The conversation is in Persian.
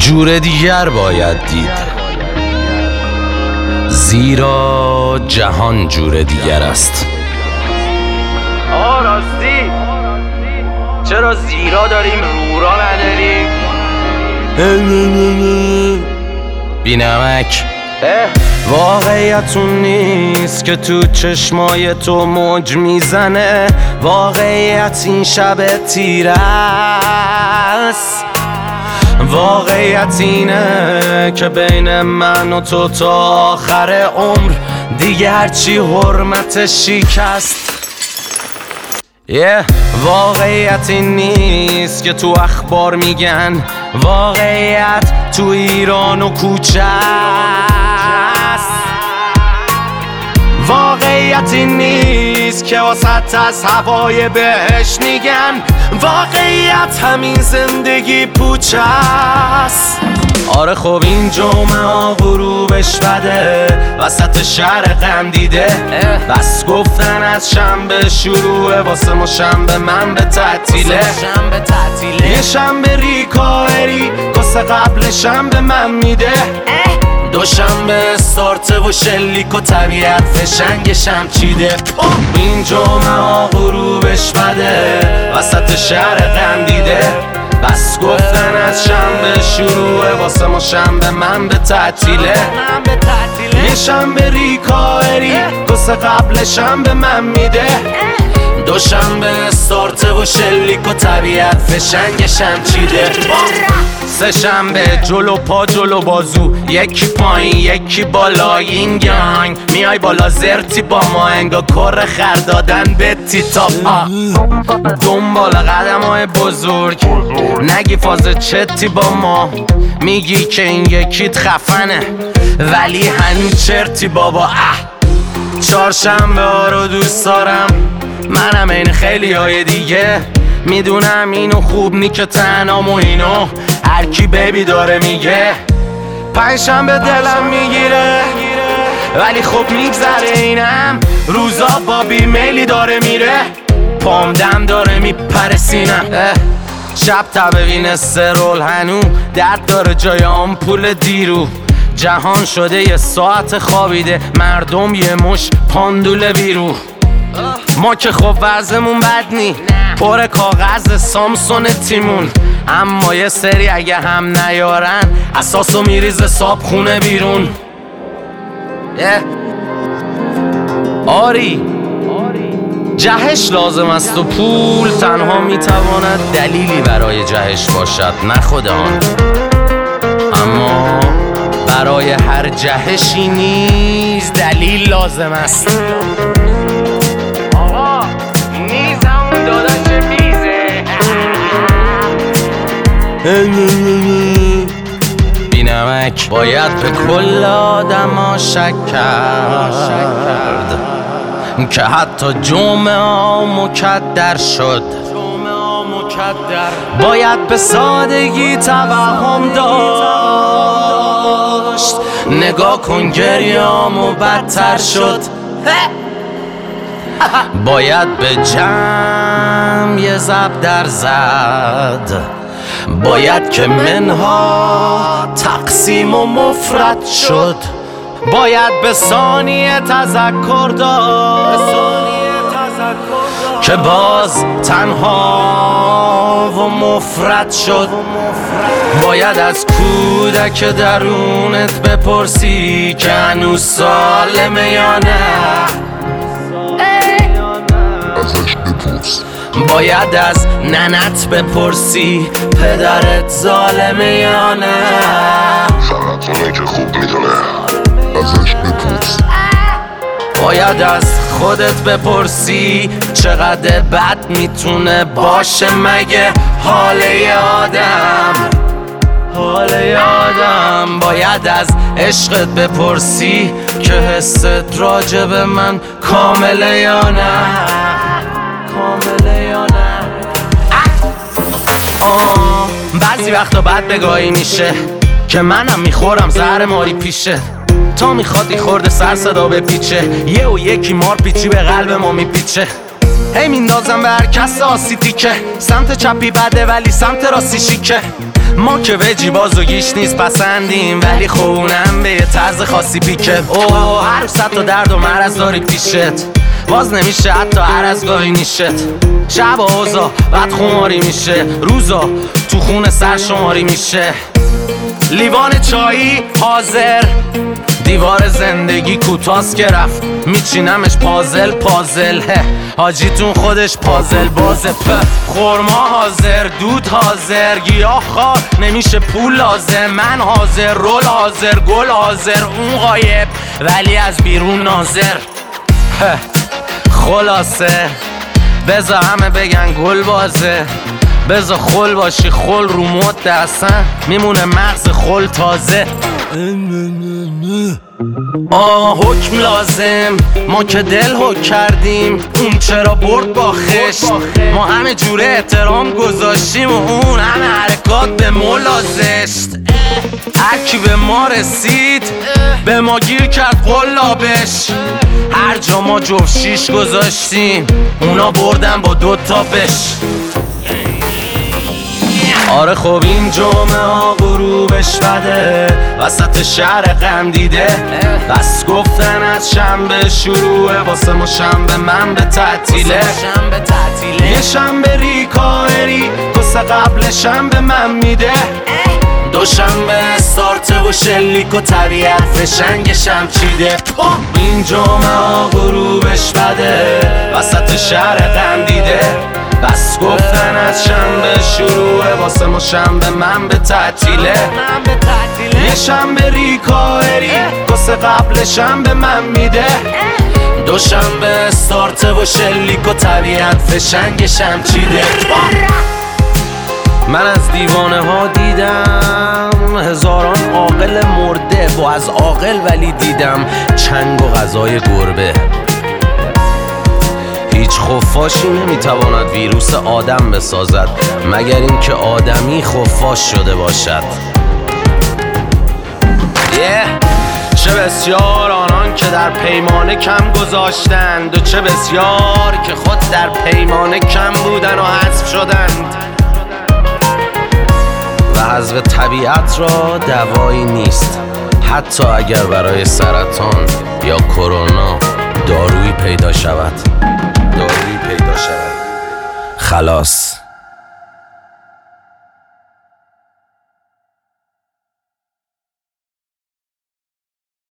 جور دیگر باید دید، زیرا جهان جور دیگر است. راستی چرا زیرا داریم رورا نداریم؟ بینمک واقعیت اون نیست که تو چشمای تو موج میزنه، واقعیت این شب تیره است. واقعیت اینه که بین من و تو تا آخر عمر دیگه هرچی حرمتش شکست. واقعیت این نیست که تو اخبار میگن، واقعیت تو ایران و کوچه است. واقعیت این نیست که وسط از هوای بهش میگن، واقعیت همین زندگی پوچه است. آره خب این جمعه ها غروبش بده، وسط شهر غم دیده، بس گفتن از شنبه شروعه، واسه ما شنبه من به تعطیله. یه شنبه ریکاوری گسه قبل شنبه من میده، دوشنبه استارته و شلیک و طبیعت فشنگشم چیده. این جمعه ها غروبش بده، وسط شهر غم دیده، بس گفتن از شنبه شروعه، واسه ما شنبه من به تعطیله. یه شنبه ریکاوری گسه قبل شنبه من میده، دوشنبه استارته و شلیک و طبیعت فشنگشم چیده. سه شنبه جلو پا جلو بازو، یکی پایین یکی بالا، این گنگ میای بالا زرتی با ما، انگا کر خر دادن به تیتاپ. دنبال قدم های بزرگ نگی فاز چتی با ما، میگی که این یکیت خفنه ولی هنوز چرتی بابا. چهارشنبه ها رو دوست دارم، منم این خیلی های دیگه، میدونم اینو خوب نی که تنام و اینو هر کی بیبی داره میگه. پنجشنبه دلم میگیره ولی خب میگذره، اینم روزا با بیمیلی داره میره، پام دم داره میپره سینم. شب تبوین استرول هنو درد داره جای آمپول دیرو، جهان شده یه ساعت خوابیده، مردم یه مش پاندول بیرو. ما که خب وضعمون بد نی، پر کاغذ سامسون تیمون، اما یه سری اگه هم نیارن اساسو میریز صاب خونه بیرون. آری جهش لازم است و پول تنها میتواند دلیلی برای جهش باشد، نه خود آن. اما برای هر جهشی نیز دلیل لازم است. آقا نیز همون دادن چه میزه. بینمک باید به کل آدم ها شک کرد که حتی جمعه ها مکدر شد. باید به سادگی توهم داشت، نگاه کن گریه‌امو بدتر شد. باید به جمع یه ضرب در زد، باید که منها تقسیم و مفرد شد. باید به ثانیه تذکر داشت که باز تنها و مفرد شد. باید از کودک درونت بپرسی که هنوز سالمه یا نه، ازش بپرس. باید از ننت بپرسی پدرت ظالمه یا نه، فقط اونه که خوب میدونه، ازش بپرس. باید از خودت بپرسی چقدر بد میتونه باشه مگه حال آدم. باید از عشقت بپرسی که حست راجع به من کامله یا نه. بعضی وقتا بد بگاهی میشه که منم میخورم زهر ماری پیشه، تا میخواد ای خورده سر صدا بپیچه، یه و یکی مار پیچی به قلب ما میپیچه. هی میندازم به هر کس آسی تیکه، سمت چپی بده ولی سمت راستی شیکه، ما که وجی باز و گیش نیست پسندیم، ولی خونم به یه طرز خاصی پیکه. اوه هر روز تا درد و مرض داری پیشت، باز نمیشه حتی هر از گاهی نیشت. شب اوزا بعد خماری میشه، روزا تو خونه سرشماری میشه. لیوان چایی حاضر، دیوار زندگی کوتاست که رفت میچینمش پازل پازل. حاجیتون خودش پازل بازه. خورما حاضر، دود حاضر، گیاه خار نمیشه پول لازم. من حاضر، رول حاضر، گل حاضر، اون غایب ولی از بیرون ناظر. خلاصه بذار همه بگن گل بازه، بذار خل باشی خل رو مد اصلا میمونه مغز خل تازه. حکم لازم، ما که دل حک کردیم، اون چرا برد با خشت. ما همه جوره احترام گذاشتیم و اون همه حرکات به مولا زشت. هرکی به ما رسید به ما گیر کرد قلابش. هر جا ما جفت شیش گذاشتیم اونا بردن با 2 تا بش. آره خب این جمعه ها غروبش بده، وسط شهر غم دیده. بس گفتن از شنبه شروعه، واسه ما شنبه من به تعطیله. یه شنبه ریکایری کسه قبل شنبه من میده. دوشنبه استارته و شلیک و طبیعت فشنگشم چیده. این جمعه ها غروبش بده، وسط شهر غم دیده. بس گفتن از شنبه شروعه، واسه ما شنبه من به تعطیله. یه شنبه ریکایری واسه قبل شنبه من میده. دوشنبه استارته و شلیک و طبیعت فشنگشم چیده. من از دیوانه ها دیدم هزاران عاقل مرده، و از عاقل ولی دیدم چنگ و غذای گربه. هیچ خفاشی نمیتواند ویروس آدم بسازد مگر اینکه آدمی خفاش شده باشد. چه بسیار آنان که در پیمانه کم گذاشتند، و چه بسیار که خود در پیمانه کم بودن و حذف شدند. و حذف طبیعت را دوایی نیست، حتی اگر برای سرطان یا کرونا دارویی پیدا شود. خلاص.